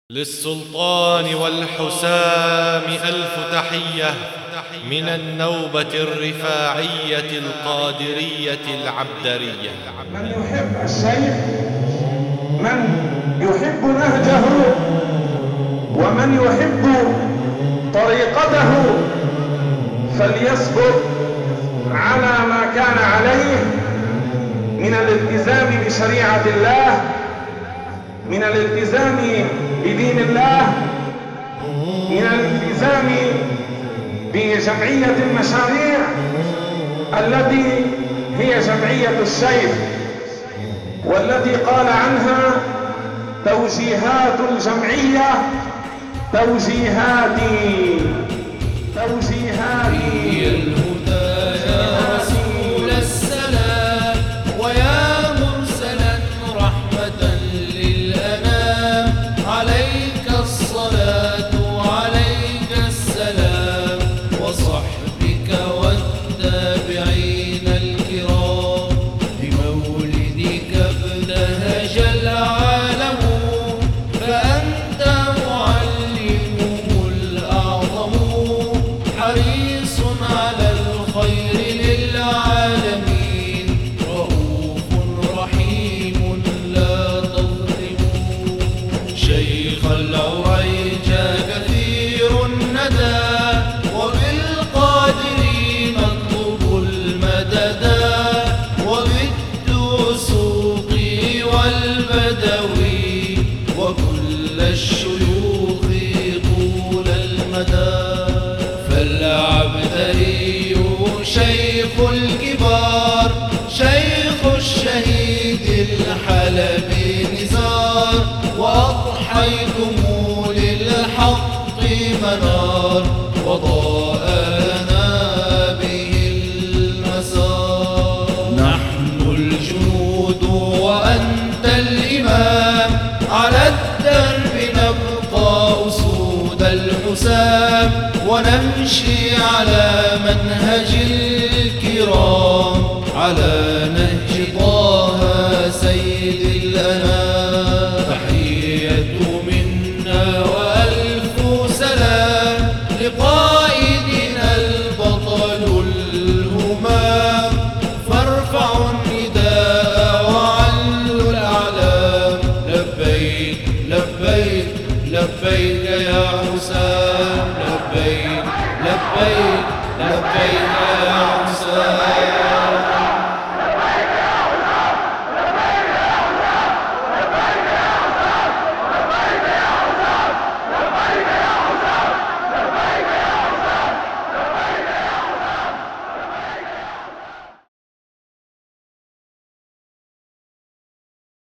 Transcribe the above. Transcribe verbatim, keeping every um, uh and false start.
للسلطان والحسام ألف تحية من النوبة الرفاعية القادرية العبدرية. من يحب الشيخ، من يحب نهجه، ومن يحب طريقته فليصبر على ما كان عليه من الالتزام بشريعة الله، من الالتزام بدين الله، من الالتزام بجمعية المشاريع التي هي جمعية الشيخ، والتي قال عنها توجيهات الجمعية توجيهاتي توجيهاتي الهدى يا رسول السلام ويا مرسلا رحمة للأنام، عليك الصلاة وعليك السلام وصحبك والتابعين الكرام، بمولدك ابتهج العالم فأنت معلمه الأعظم، حريص على الخير للعالمين، رؤوف رحيم لا تظلم. شيخ العريج كثير الندى وبالقادر نطلب المددا، وبالدسوق والبدوي وكل الشيوخ طول المدى. فالعبدري شيخ الكبار، شيخ الشهيد الحلبي نزار، وأضحيتم للحق منار وضاء لنا به المسار. نحن الجنود وأنت الإمام، على الدرب نبقى أسود الحسام، ونمشي على منهج الكرام، على نهج طه سيد الأنام. تحية منا وألف سلام لقائدنا البطل الهمام، فارفعوا النداء وعلوا الأعلام. لبيك لبيك لبيك يا حسام، لبيك لبيك لبيك يا